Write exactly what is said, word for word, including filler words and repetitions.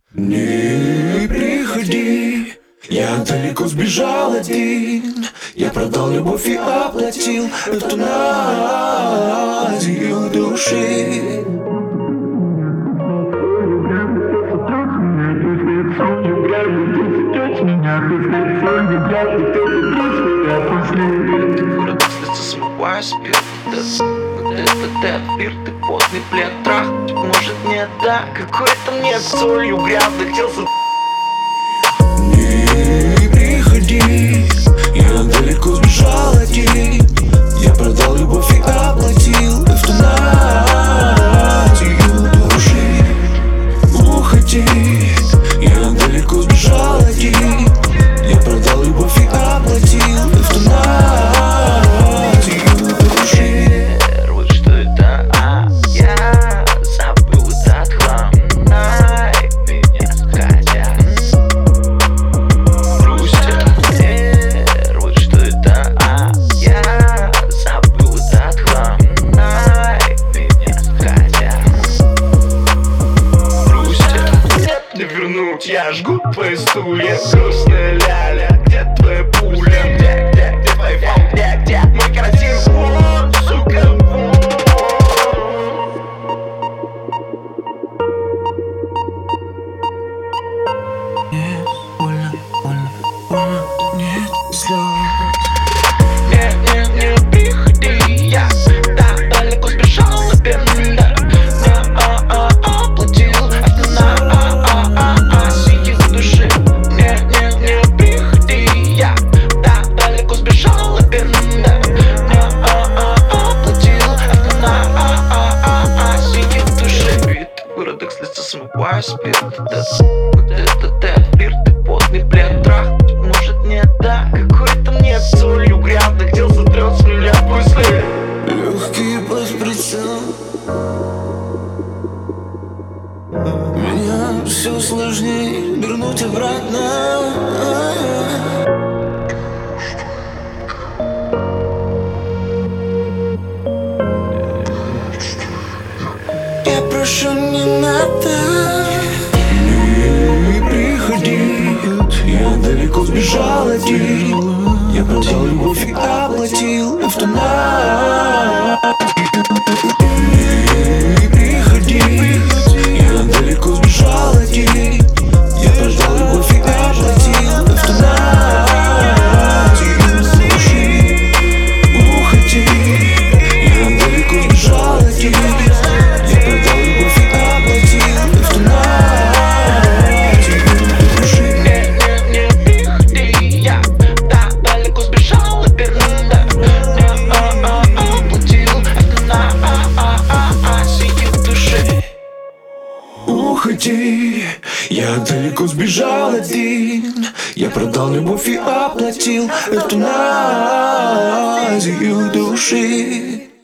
Не приходи, я далеко сбежал один. Я продал любовь и оплатил эвтаназию души. Смываю спирт, вот этот эфир, ты потный плед. Трахнуть может нет, да, какой-то мне солью грязно хотелся. Не приходи, я далеко сбежал один. Я продал любовь и оплатил эвтаназию души. Уходи, я далеко сбежал один. Я продал любовь и оплатил эвтаназию души. Вот что это, а я забыл этот хлам. Ай, меня хотят, грустят. Вот что это, а я забыл этот хлам. Ай, меня хотят, грустят. Нет, не вернуть, я жгу твои стулья. Грустная ляля, где твоя пуля? Где, где, где твой фон? Где, где мой карантин? Вон, сука, вон. Нет, больно, больно, больно, нет слез. Нет, нет, не приходи, я так далеко сбежал, наверное. Не оплатил эвтаназию души. Нет, нет, не приходи, я так далеко сбежал, наверное. Не оплатил эвтаназию души. Вид городок с лица смываю спирт. Вот этот эфир, ты потный плед. Трахнуть может нет, да, какой-то мне солью грязно хотел сотрет с меня мысли. Легкий под прицел. Меня все сложнее вернуть обратно. Я прошу, не надо. Не приходи, я далеко сбежал один. Я продал любовь и оплатил эвтаназию. Не приходи, я далеко сбежал один. Я продал любовь и оплатил эвтаназию души. Уходи, я далеко сбежал один. Я продал любовь и оплатил эвтаназию души. Нет, нет, не приходи, я так далеко сбежал, наверное. Не оплатил эвтаназию души. Уходи, я далеко сбежал один. Я продал любовь и оплатил эвтаназию души.